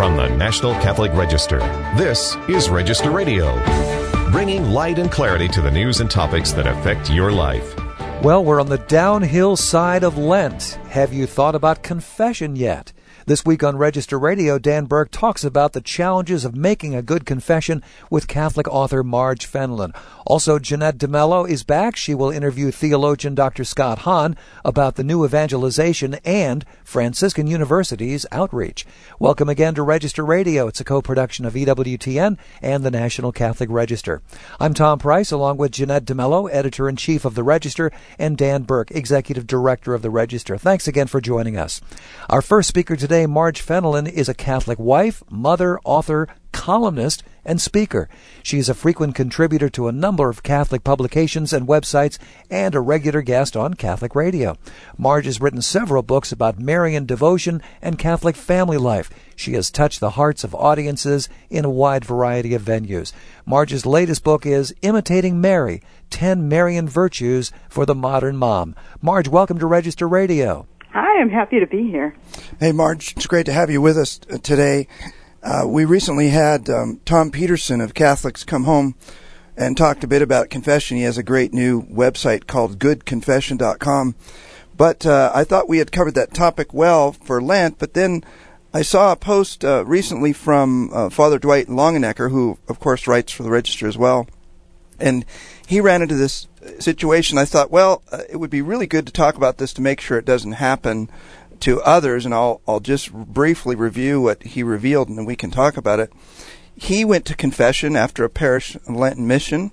From the National Catholic Register, this is Register Radio, bringing light and clarity to the news and topics that affect your life. Well, we're on the downhill side of Lent. Have you thought about confession yet? This week on Register Radio, Dan Burke talks about the challenges of making a good confession with Catholic author Marge Fenelon. Also, Jeanette DeMello is back. She will interview theologian Dr. Scott Hahn about the new evangelization and Franciscan University's outreach. Welcome again to Register Radio. It's a co-production of EWTN and the National Catholic Register. I'm Tom Price, along with Jeanette DeMello, editor-in-chief of the Register, and Dan Burke, executive director of the Register. Thanks again for joining us. Our first speaker today, Marge Fenelon, is a Catholic wife, mother, author, columnist, and speaker. She is a frequent contributor to a number of Catholic publications and websites and a regular guest on Catholic radio. Marge has written several books about Marian devotion and Catholic family life. She has touched the hearts of audiences in a wide variety of venues. Marge's latest book is Imitating Mary, 10 Marian Virtues for the Modern Mom. Marge, welcome to Register Radio. Hi, I'm happy to be here. Hey, Marge, it's great to have you with us today. We recently had Tom Peterson of Catholics come home and talked a bit about confession. He has a great new website called goodconfession.com. But I thought we had covered that topic well for Lent, but then I saw a post recently from Father Dwight Longenecker, who, of course, writes for the Register as well. And he ran into this situation. I thought, well, it would be really good to talk about this to make sure it doesn't happen to others, and I'll just briefly review what he revealed, and then we can talk about it. He went to confession after a parish Lenten mission,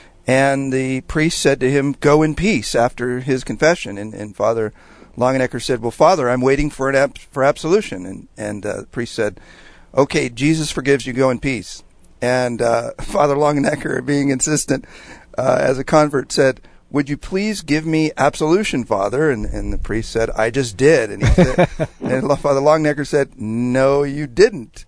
and the priest said to him, "Go in peace," after his confession. And Father Longenecker said, "Well, Father, I'm waiting for absolution." And the priest said, "Okay, Jesus forgives you. Go in peace." And Father Longenecker, being insistent as a convert, said, "Would you please give me absolution, Father?" And the priest said, "I just did." And he said, and Father Longenecker said, "No, you didn't."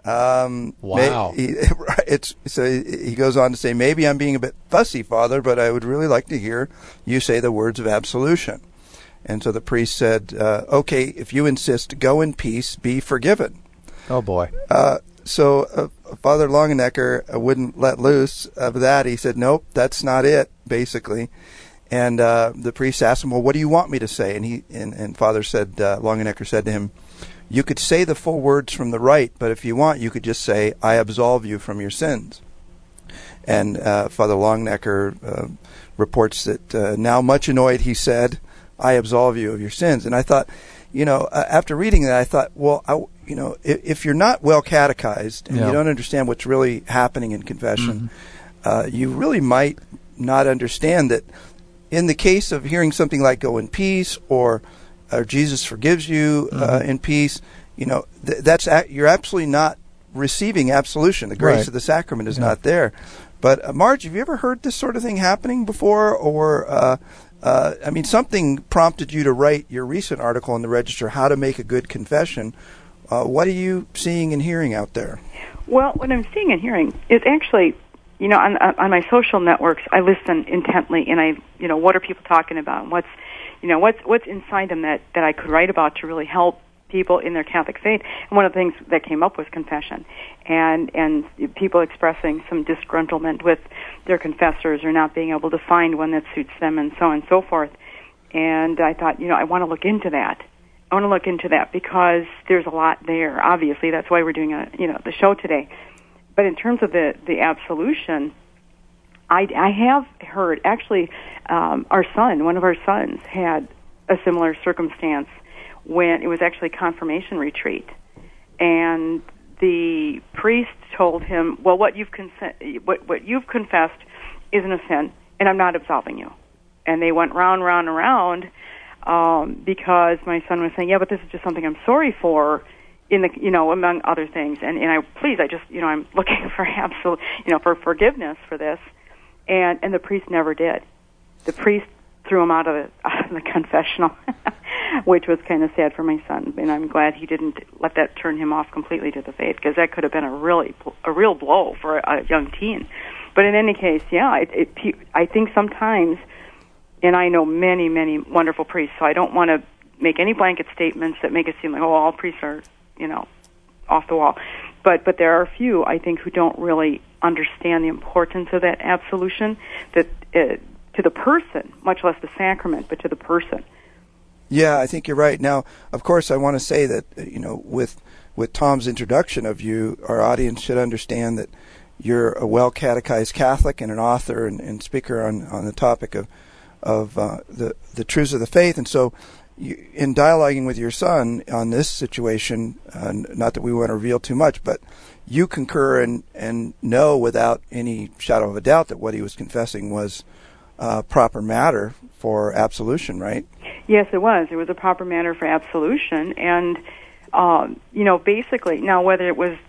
Wow. So he goes on to say, "Maybe I'm being a bit fussy, Father, but I would really like to hear you say the words of absolution." And so the priest said, "Okay, if you insist, go in peace, be forgiven." Oh, boy. So Father Longenecker wouldn't let loose of that. He said, "Nope, that's not it," basically. And the priest asked him, "Well, what do you want me to say?" And Father said, Longenecker said to him, "You could say the full words from the rite, but if you want, you could just say, 'I absolve you from your sins.'" And Father Longenecker reports that now much annoyed, he said, "I absolve you of your sins." And I thought, after reading that, I thought, well, if you're not well catechized and you don't understand what's really happening in confession, you really might not understand that in the case of hearing something like "go in peace" or "Jesus forgives you in peace," you're absolutely not receiving absolution. The grace of the sacrament is not there. But Marge, have you ever heard this sort of thing happening before? Or something prompted you to write your recent article in the Register, "How to Make a Good Confession." What are you seeing and hearing out there? Well, what I'm seeing and hearing is actually, on my social networks, I listen intently, and what are people talking about? And what's inside them that I could write about to really help people in their Catholic faith. And one of the things that came up was confession, and people expressing some disgruntlement with their confessors or not being able to find one that suits them, and so on and so forth. And I thought, I want to look into that. I want to look into that because there's a lot there. Obviously, that's why we're doing the show today. But in terms of the absolution, I have heard actually one of our sons had a similar circumstance when it was actually confirmation retreat, and the priest told him, "Well, what you've confessed isn't a sin, and I'm not absolving you." And they went round and round. Because my son was saying, "Yeah, but this is just something I'm sorry for," among other things. And I'm looking for for forgiveness for this. And the priest never did. The priest threw him out of the confessional, which was kind of sad for my son. And I'm glad he didn't let that turn him off completely to the faith, because that could have been a real blow for a young teen. But in any case, I think sometimes, and I know many, many wonderful priests, so I don't want to make any blanket statements that make it seem like, all priests are, off the wall. But there are a few, I think, who don't really understand the importance of that absolution, that to the person, much less the sacrament, but to the person. Yeah, I think you're right. Now, of course, I want to say that, with Tom's introduction of you, our audience should understand that you're a well-catechized Catholic and an author and speaker on the topic of the truths of the faith. And so in dialoguing with your son on this situation, not that we want to reveal too much, but you concur and know without any shadow of a doubt that what he was confessing was proper matter for absolution, right? Yes, it was. It was a proper matter for absolution. And, basically, now whether it was,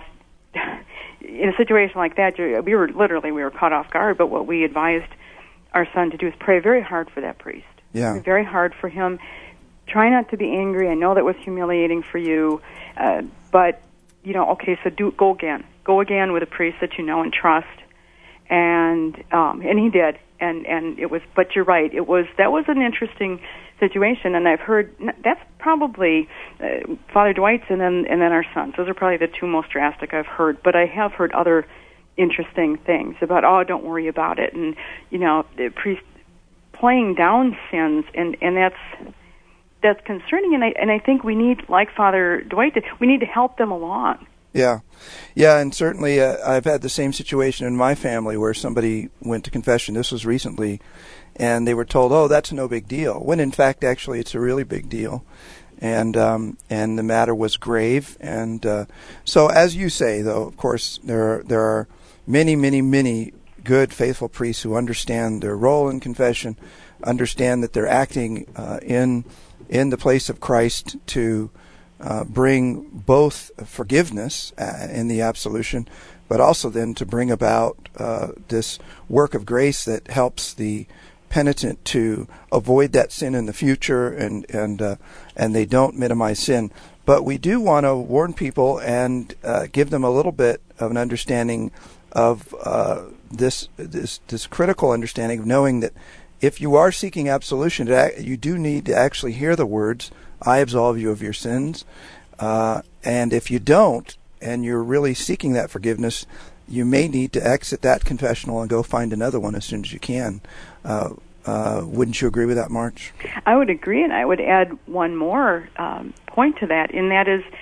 in a situation like that, we were caught off guard, but what we advised our son to do is pray very hard for that priest. Yeah. Pray very hard for him. Try not to be angry. I know that was humiliating for you, but, okay, so go again. Go again with a priest that you know and trust. And he did. And it was, but you're right, that was an interesting situation, and I've heard that's probably Father Dwight's and then our son's. Those are probably the two most drastic I've heard, but I have heard other interesting things about, don't worry about it, and the priest playing down sins, and that's concerning, and I think we need, like Father Dwight, we need to help them along. Yeah, and certainly I've had the same situation in my family where somebody went to confession. This was recently, and they were told, that's no big deal, when in fact, actually, it's a really big deal, and the matter was grave. And so, as you say, though, of course, there are many, many, many good, faithful priests who understand their role in confession, understand that they're acting in the place of Christ to bring both forgiveness in the absolution, but also then to bring about this work of grace that helps the penitent to avoid that sin in the future, and they don't minimize sin. But we do want to warn people and give them a little bit of an understanding of this critical understanding of knowing that if you are seeking absolution, you do need to actually hear the words, I absolve you of your sins. And if you don't, and you're really seeking that forgiveness, you may need to exit that confessional and go find another one as soon as you can. Wouldn't you agree with that, Marge? I would agree, and I would add one more point to that, and that is,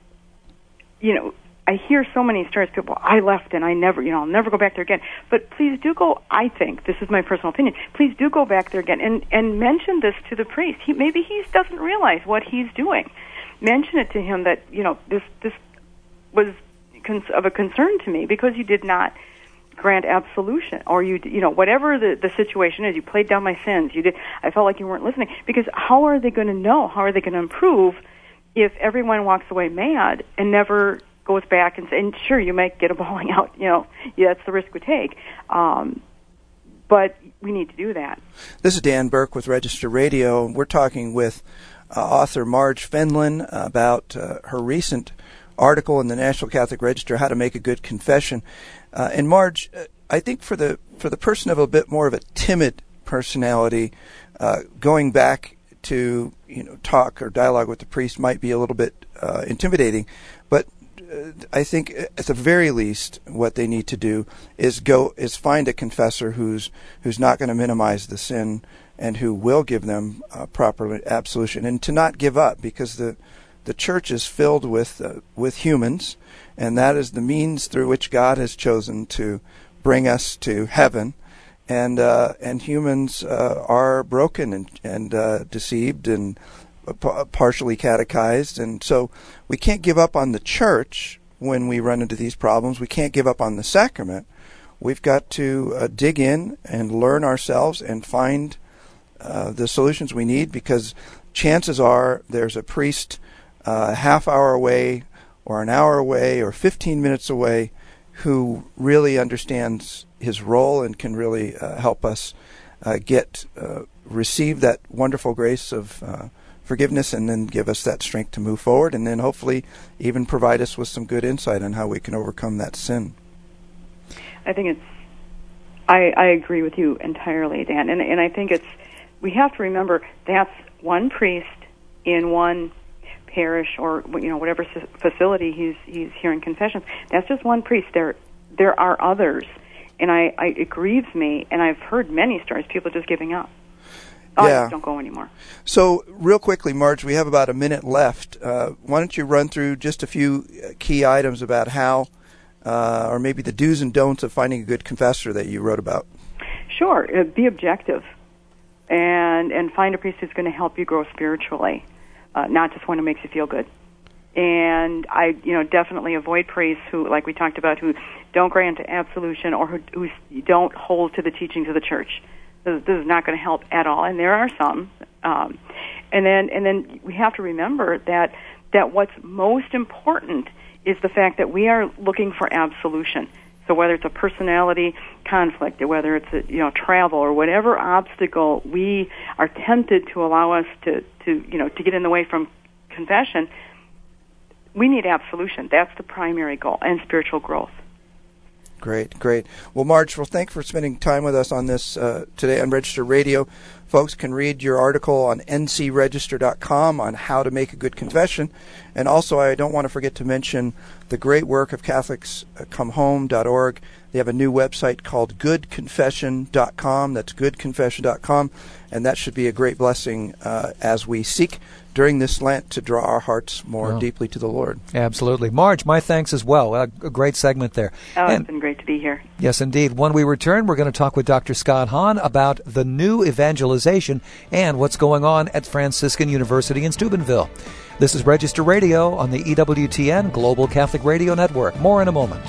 I hear so many stories, people, I left and I never, I'll never go back there again. But please do go, I think, this is my personal opinion, please do go back there again and mention this to the priest. Maybe he doesn't realize what he's doing. Mention it to him that, this was of a concern to me because you did not grant absolution, or whatever the situation is, you played down my sins, I felt like you weren't listening. Because how are they going to know? How are they going to improve if everyone walks away mad and never goes back and sure, you might get a bawling out, that's the risk we take. But we need to do that. This is Dan Burke with Register Radio. We're talking with author Marge Fenlon about her recent article in the National Catholic Register, How to Make a Good Confession. And Marge, I think for the person of a bit more of a timid personality, going back to talk or dialogue with the priest might be a little bit intimidating, but I think at the very least what they need to do is find a confessor who's not going to minimize the sin and who will give them proper absolution, and to not give up, because the church is filled with humans, and that is the means through which God has chosen to bring us to heaven. And humans are broken and deceived and partially catechized, and so we can't give up on the church when we run into these problems. We can't give up on the sacrament. We've got to dig in and learn ourselves and find the solutions we need, because chances are there's a priest a half hour away or an hour away or 15 minutes away who really understands his role and can really help us receive that wonderful grace of forgiveness, and then give us that strength to move forward, and then hopefully even provide us with some good insight on how we can overcome that sin. I think I agree with you entirely, Dan, and I think we have to remember that's one priest in one parish or whatever facility he's hearing confessions. That's just one priest. There are others, and it grieves me. And I've heard many stories, people just giving up. I just don't go anymore. So, real quickly, Marge, we have about a minute left. Why don't you run through just a few key items about how, or maybe the do's and don'ts of finding a good confessor that you wrote about? Sure. Be objective, and find a priest who's going to help you grow spiritually, not just one who makes you feel good. And I, definitely avoid priests who, like we talked about, who don't grant absolution or who don't hold to the teachings of the church. This is not going to help at all, and there are some. And then we have to remember that what's most important is the fact that we are looking for absolution. So whether it's a personality conflict, or whether it's travel, or whatever obstacle we are tempted to allow us to get in the way from confession, we need absolution. That's the primary goal, and spiritual growth. Great. Well, Marge, thanks for spending time with us on this today on Register Radio. Folks can read your article on ncregister.com on how to make a good confession. And also, I don't want to forget to mention the great work of CatholicsComeHome.org. They have a new website called goodconfession.com. That's goodconfession.com. And that should be a great blessing as we seek during this Lent to draw our hearts more deeply to the Lord. Absolutely. Marge, my thanks as well. A great segment there. It's been great to be here. Yes, indeed. When we return, we're going to talk with Dr. Scott Hahn about the new evangelization and what's going on at Franciscan University in Steubenville. This is Register Radio on the EWTN Global Catholic Radio Network. More in a moment.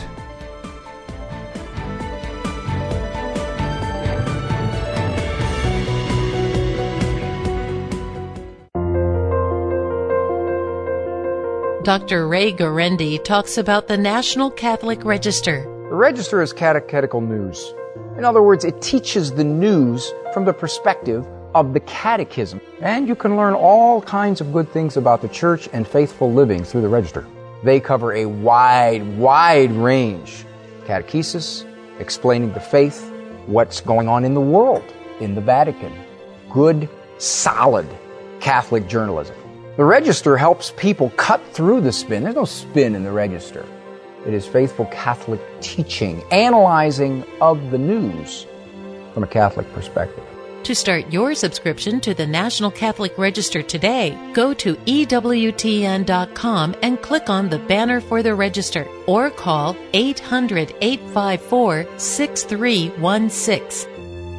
Dr. Ray Guarendi talks about the National Catholic Register. The Register is catechetical news. In other words, it teaches the news from the perspective of the catechism. And you can learn all kinds of good things about the Church and faithful living through the Register. They cover a wide range. Catechesis, explaining the faith, what's going on in the world, in the Vatican. Good, solid Catholic journalism. The Register helps people cut through the spin. There's no spin in the Register. It is faithful Catholic teaching, analyzing of the news from a Catholic perspective. To start your subscription to the National Catholic Register today, go to EWTN.com and click on the banner for the Register, or call 800-854-6316.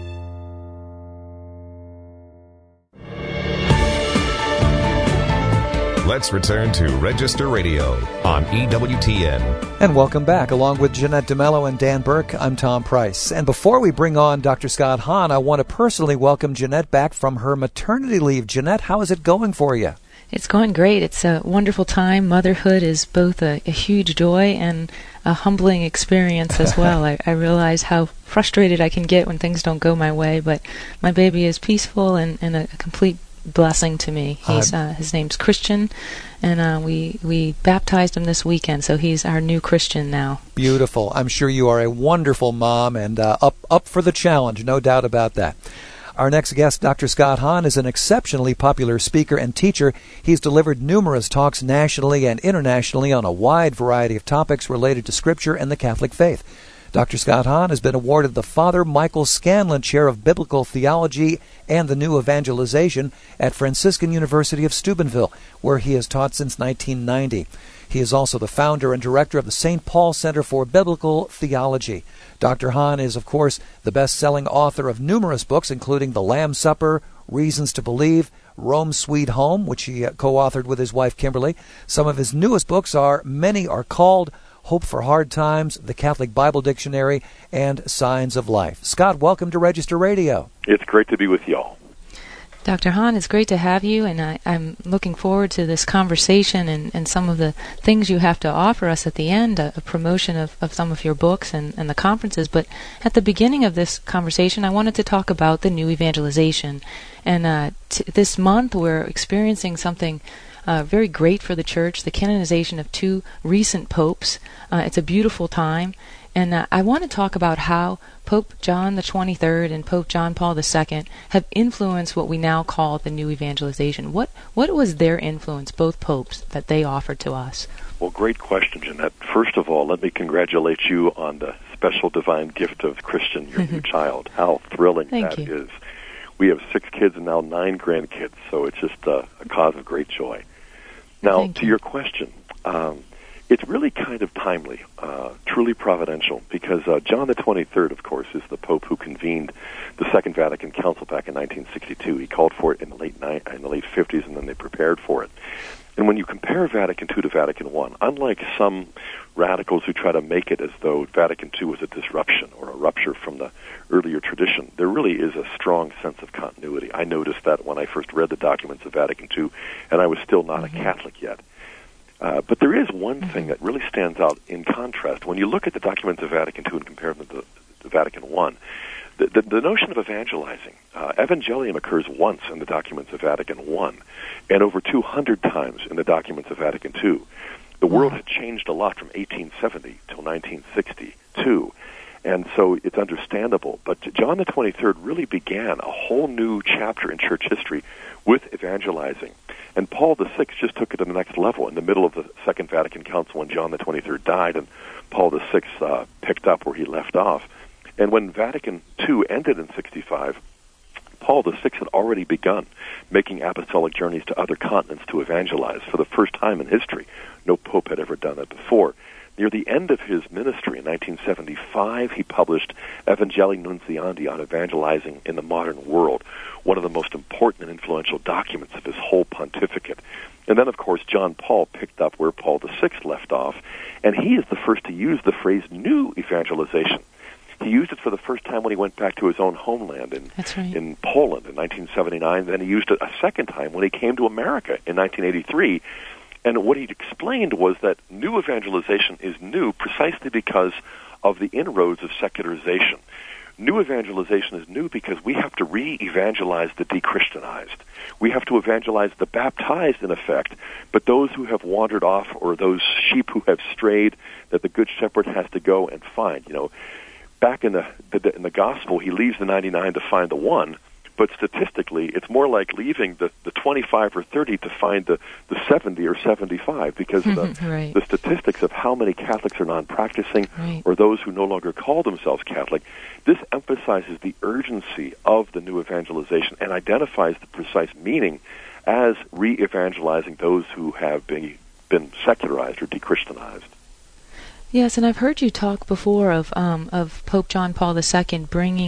Let's return to Register Radio on EWTN. And welcome back. Along with Jeanette DeMello and Dan Burke, I'm Tom Price. And before we bring on Dr. Scott Hahn, I want to personally welcome Jeanette back from her maternity leave. Jeanette, how is it going for you? It's going great. It's a wonderful time. Motherhood is both a huge joy and a humbling experience as well. I realize how frustrated I can get when things don't go my way, but my baby is peaceful and a complete blessing to me. He's his name's Christian, and we baptized him this weekend, so he's our new Christian now. Beautiful. I'm sure you are a wonderful mom and up for the challenge, no doubt about that. Our next guest, Dr. Scott Hahn, is an exceptionally popular speaker and teacher. He's delivered numerous talks nationally and internationally on a wide variety of topics related to Scripture and the Catholic faith. Dr. Scott Hahn has been awarded the Father Michael Scanlon Chair of Biblical Theology and the New Evangelization at Franciscan University of Steubenville, where he has taught since 1990. He is also the founder and director of the St. Paul Center for Biblical Theology. Dr. Hahn is, of course, the best-selling author of numerous books, including The Lamb's Supper, Reasons to Believe, Rome Sweet Home, which he co-authored with his wife Kimberly. Some of his newest books are Many Are Called, Hope for Hard Times, The Catholic Bible Dictionary, and Signs of Life. Scott, welcome to Register Radio. It's great to be with y'all. Dr. Hahn, it's great to have you, and I'm looking forward to this conversation and some of the things you have to offer us at the end, a promotion of some of your books and the conferences. But at the beginning of this conversation, I wanted to talk about the new evangelization. And this month, we're experiencing something very great for the Church, the canonization of two recent popes. It's a beautiful time. And I want to talk about how Pope John the 23rd and Pope John Paul II have influenced what we now call the new evangelization. What was their influence, both popes, that they offered to us? Well, great question, Jeanette. First of all, let me congratulate you on the special divine gift of Christian, your new child. How thrilling that is. We have 6 kids and now 9 grandkids, so it's just a cause of great joy. Now, to your question, it's really kind of timely, truly providential, because John the 23rd, of course, is the Pope who convened the Second Vatican Council back in 1962. He called for it in the late 50s, and then they prepared for it. And when you compare Vatican II to Vatican I, unlike some radicals who try to make it as though Vatican II was a disruption or a rupture from the earlier tradition, there really is a strong sense of continuity. I noticed that when I first read the documents of Vatican II, and I was still not a Catholic yet. But there is one thing that really stands out in contrast. When you look at the documents of Vatican II and compare them to Vatican I, the notion of evangelizing, evangelium occurs once in the documents of Vatican I, and over 200 times in the documents of Vatican II. The world had changed a lot from 1870 till 1962, and so it's understandable. But John the 23rd really began a whole new chapter in church history with evangelizing. And Paul VI just took it to the next level in the middle of the Second Vatican Council when John the 23rd died, and Paul VI picked up where he left off. And when Vatican II ended in 65, Paul VI had already begun making apostolic journeys to other continents to evangelize for the first time in history. No pope had ever done it before. Near the end of his ministry in 1975, he published Evangelii Nuntiandi on evangelizing in the modern world, one of the most important and influential documents of his whole pontificate. And then, of course, John Paul picked up where Paul VI left off, and he is the first to use the phrase new evangelization. He used it for the first time when he went back to his own homeland in Poland in 1979. Then he used it a second time when he came to America in 1983. And what he explained was that new evangelization is new precisely because of the inroads of secularization. New evangelization is new because we have to re-evangelize the de-Christianized. We have to evangelize the baptized, in effect, but those who have wandered off or those sheep who have strayed that the Good Shepherd has to go and find. You know, back in the gospel, he leaves the 99 to find the one, but statistically, it's more like leaving the 25 or 30 to find the 70 or 75 because of the statistics of how many Catholics are non-practicing or those who no longer call themselves Catholic. This emphasizes the urgency of the new evangelization and identifies the precise meaning as re-evangelizing those who have been secularized or de-Christianized. Yes, and I've heard you talk before of Pope John Paul II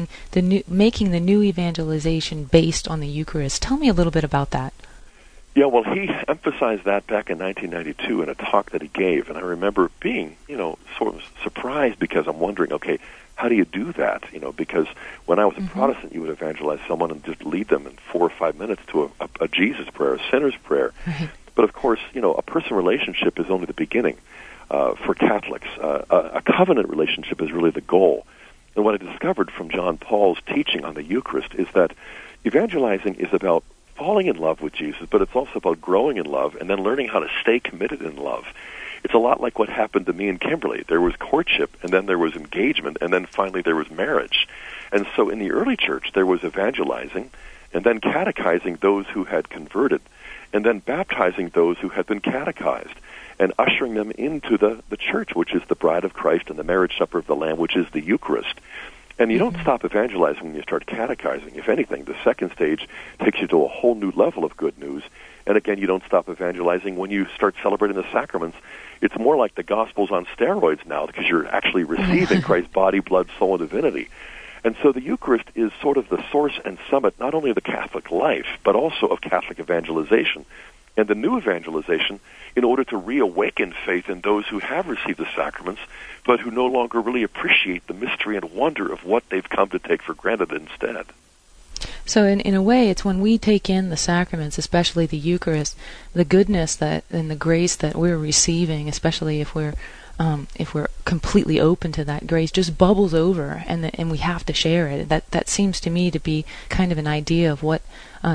making the new evangelization based on the Eucharist. Tell me a little bit about that. Yeah, well, he emphasized that back in 1992 in a talk that he gave, and I remember being, sort of surprised because I'm wondering, okay, how do you do that? Because when I was a Protestant, you would evangelize someone and just lead them in 4 or 5 minutes to a Jesus prayer, a sinner's prayer. Right. But of course, a person relationship is only the beginning. For Catholics, a covenant relationship is really the goal. And what I discovered from John Paul's teaching on the Eucharist is that evangelizing is about falling in love with Jesus, but it's also about growing in love and then learning how to stay committed in love. It's a lot like what happened to me and Kimberly. There was courtship, and then there was engagement, and then finally there was marriage. And so in the early church, there was evangelizing, and then catechizing those who had converted, and then baptizing those who had been catechized, and ushering them into the church, which is the bride of Christ, and the marriage supper of the Lamb, which is the Eucharist. And you don't stop evangelizing when you start catechizing. If anything, the second stage takes you to a whole new level of good news. And again, you don't stop evangelizing when you start celebrating the sacraments. It's more like the Gospels on steroids now, because you're actually receiving Christ's body, blood, soul, and divinity. And so the Eucharist is sort of the source and summit not only of the Catholic life, but also of Catholic evangelization. And the new evangelization, in order to reawaken faith in those who have received the sacraments, but who no longer really appreciate the mystery and wonder of what they've come to take for granted instead. So in a way, it's when we take in the sacraments, especially the Eucharist, the goodness and the grace that we're receiving, especially if we're if we're completely open to that grace, just bubbles over, and we have to share it. That seems to me to be kind of an idea of what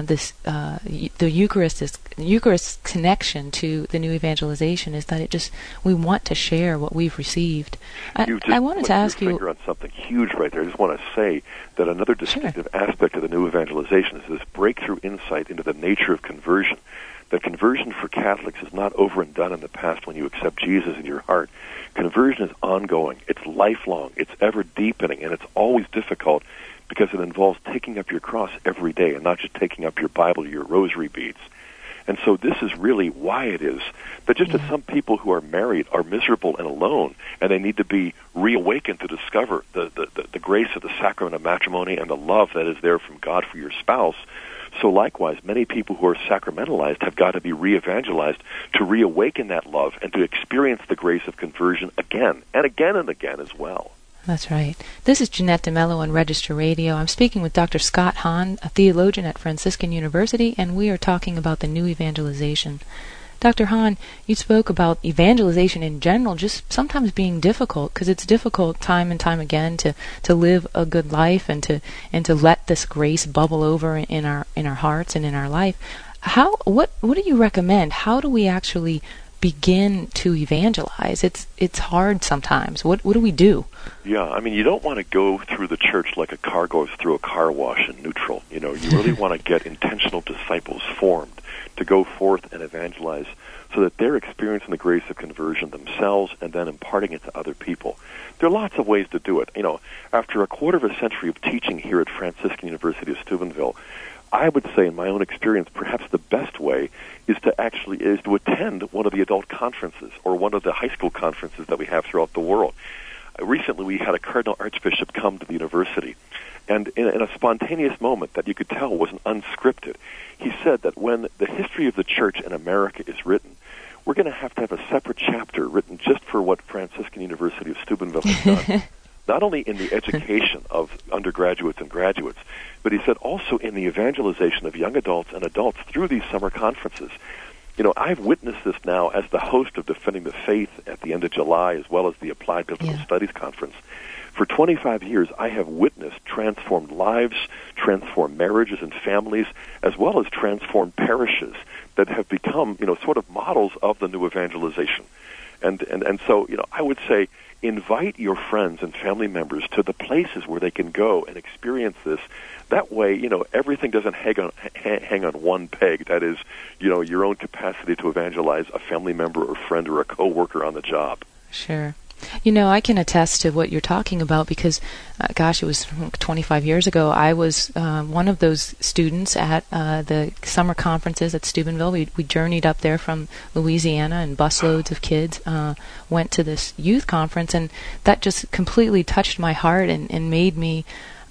the Eucharist's connection to the new evangelization is, that we want to share what we've received. I wanted to ask you on something huge right there. I just want to say that another distinctive aspect of the new evangelization is this breakthrough insight into the nature of conversion. That conversion for Catholics is not over and done in the past when you accept Jesus in your heart. Conversion is ongoing. It's lifelong. It's ever deepening, and it's always difficult because it involves taking up your cross every day and not just taking up your Bible or your rosary beads. And so this is really why it is that just as some people who are married are miserable and alone, and they need to be reawakened to discover the grace of the sacrament of matrimony and the love that is there from God for your spouse, so likewise, many people who are sacramentalized have got to be re-evangelized to reawaken that love and to experience the grace of conversion again and again and again as well. That's right. This is Jeanette DeMello on Register Radio. I'm speaking with Dr. Scott Hahn, a theologian at Franciscan University, and we are talking about the new evangelization. Dr. Hahn, you spoke about evangelization in general just sometimes being difficult, because it's difficult time and time again to live a good life and to let this grace bubble over in our hearts and in our life. What do you recommend? How do we actually begin to evangelize? It's hard sometimes. What do we do? Yeah, I mean, you don't want to go through the church like a car goes through a car wash in neutral. You really want to get intentional disciples formed to go forth and evangelize so that they're experiencing the grace of conversion themselves and then imparting it to other people. There are lots of ways to do it. After a quarter of a century of teaching here at Franciscan University of Steubenville, I would say, in my own experience, perhaps the best way is to attend one of the adult conferences or one of the high school conferences that we have throughout the world. Recently, we had a Cardinal Archbishop come to the university, and in a spontaneous moment that you could tell wasn't unscripted, he said that when the history of the Church in America is written, we're going to have a separate chapter written just for what Franciscan University of Steubenville has done. Not only in the education of undergraduates and graduates, but he said also in the evangelization of young adults and adults through these summer conferences. I've witnessed this now as the host of Defending the Faith at the end of July, as well as the Applied Biblical Studies Conference. For 25 years, I have witnessed transformed lives, transformed marriages and families, as well as transformed parishes that have become, sort of models of the new evangelization. And so, I would say, invite your friends and family members to the places where they can go and experience this. That way, everything doesn't hang on one peg. That is, your own capacity to evangelize a family member or friend or a coworker on the job. Sure. I can attest to what you're talking about because, it was 25 years ago. I was one of those students at the summer conferences at Steubenville. We journeyed up there from Louisiana, and busloads of kids went to this youth conference, and that just completely touched my heart and made me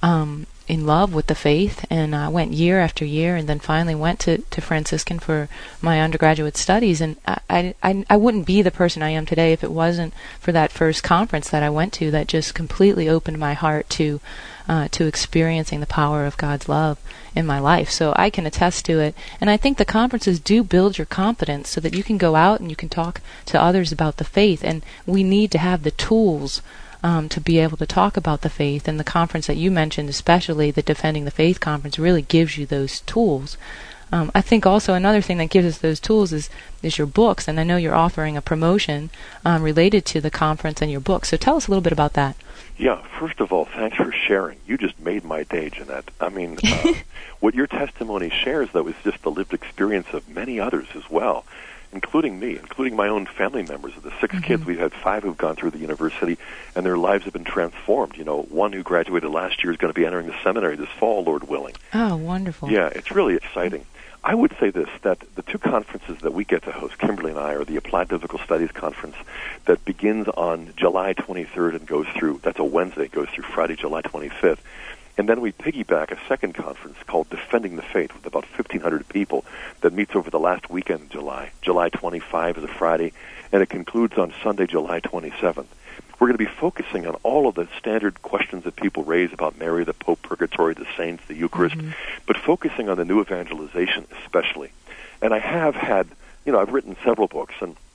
in love with the faith, and I went year after year, and then finally went to Franciscan for my undergraduate studies. And I wouldn't be the person I am today if it wasn't for that first conference that I went to that just completely opened my heart to experiencing the power of God's love in my life. So I can attest to it, and I think the conferences do build your confidence so that you can go out and you can talk to others about the faith, and we need to have the tools to be able to talk about the faith, and the conference that you mentioned, especially the Defending the Faith conference, really gives you those tools. I think also another thing that gives us those tools is your books, and I know you're offering a promotion related to the conference and your books. So tell us a little bit about that. Yeah, first of all, thanks for sharing. You just made my day, Jeanette. I mean, what your testimony shares, though, is just the lived experience of many others as well, including me, including my own family members. Of the 6 kids, we've had 5 who've gone through the university, and their lives have been transformed. One who graduated last year is going to be entering the seminary this fall, Lord willing. Oh, wonderful. Yeah, it's really exciting. I would say this, that the 2 conferences that we get to host, Kimberly and I, are the Applied Biblical Studies Conference that begins on July 23rd and goes through, that's a Wednesday, goes through Friday, July 25th. And then we piggyback a second conference called Defending the Faith with about 1,500 people that meets over the last weekend in July. July 25 is a Friday, and it concludes on Sunday, July 27th. We're going to be focusing on all of the standard questions that people raise about Mary, the Pope, Purgatory, the saints, the Eucharist, but focusing on the new evangelization especially. And I have had, I've written several books, and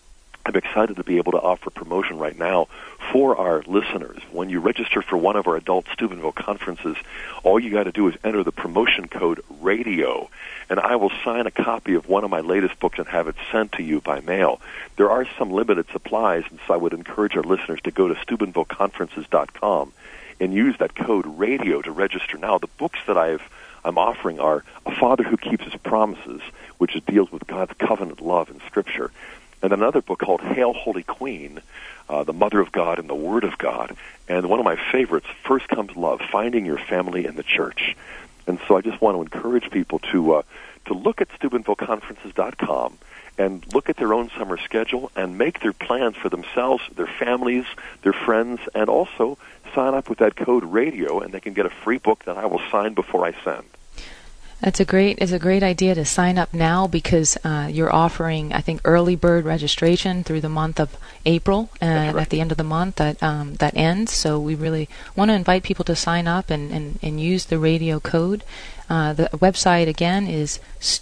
I'm excited to be able to offer promotion right now for our listeners. When you register for one of our adult Steubenville conferences, all you got to do is enter the promotion code RADIO, and I will sign a copy of one of my latest books and have it sent to you by mail. There are some limited supplies, and so I would encourage our listeners to go to SteubenvilleConferences.com and use that code RADIO to register now. The books that I'm offering are A Father Who Keeps His Promises, which deals with God's covenant love in Scripture, and another book called Hail, Holy Queen, the Mother of God and the Word of God. And one of my favorites, First Comes Love, Finding Your Family in the Church. And so I just want to encourage people to look at SteubenvilleConferences.com and look at their own summer schedule and make their plans for themselves, their families, their friends, and also sign up with that code RADIO, and they can get a free book that I will sign before I send. It's a great idea to sign up now, because you're offering, I think, early bird registration through the month of April, and at the end of the month that ends. So we really want to invite people to sign up and use the radio code. The website again is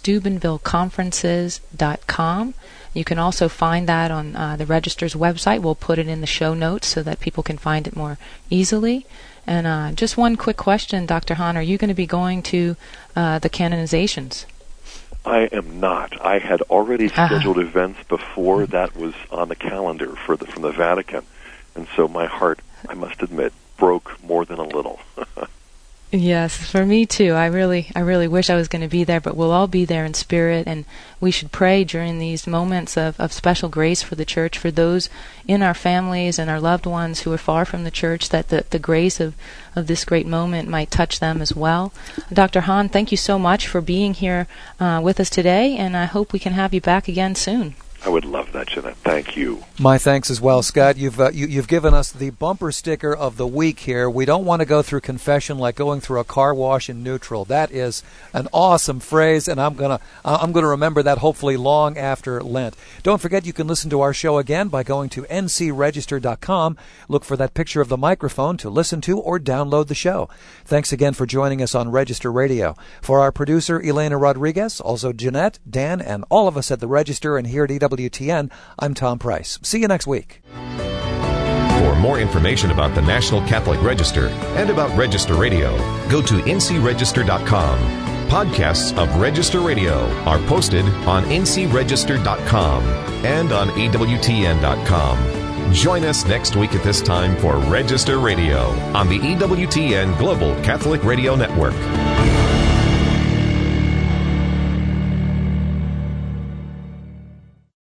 SteubenvilleConferences.com. You can also find that on the Register's website. We'll put it in the show notes so that people can find it more easily. And just one quick question, Dr. Hahn, are you going to be going to the canonizations? I am not. I had already scheduled events before that was on the calendar from the Vatican, and so my heart, I must admit, broke more than a little. Yes, for me too. I really wish I was going to be there, but we'll all be there in spirit, and we should pray during these moments of special grace for the church, for those in our families and our loved ones who are far from the church, that the grace of this great moment might touch them as well. Dr. Hahn, thank you so much for being here with us today, and I hope we can have you back again soon. I would love that, Jeanette. Thank you. My thanks as well, Scott. You've given us the bumper sticker of the week here. We don't want to go through confession like going through a car wash in neutral. That is an awesome phrase, and I'm gonna remember that hopefully long after Lent. Don't forget you can listen to our show again by going to ncregister.com. Look for that picture of the microphone to listen to or download the show. Thanks again for joining us on Register Radio. For our producer Elena Rodriguez, also Jeanette, Dan, and all of us at the Register and here at EWTN, I'm Tom Price. See you next week. For more information about the National Catholic Register and about Register Radio, go to ncregister.com. Podcasts of Register Radio are posted on ncregister.com and on EWTN.com. Join us next week at this time for Register Radio on the EWTN Global Catholic Radio Network.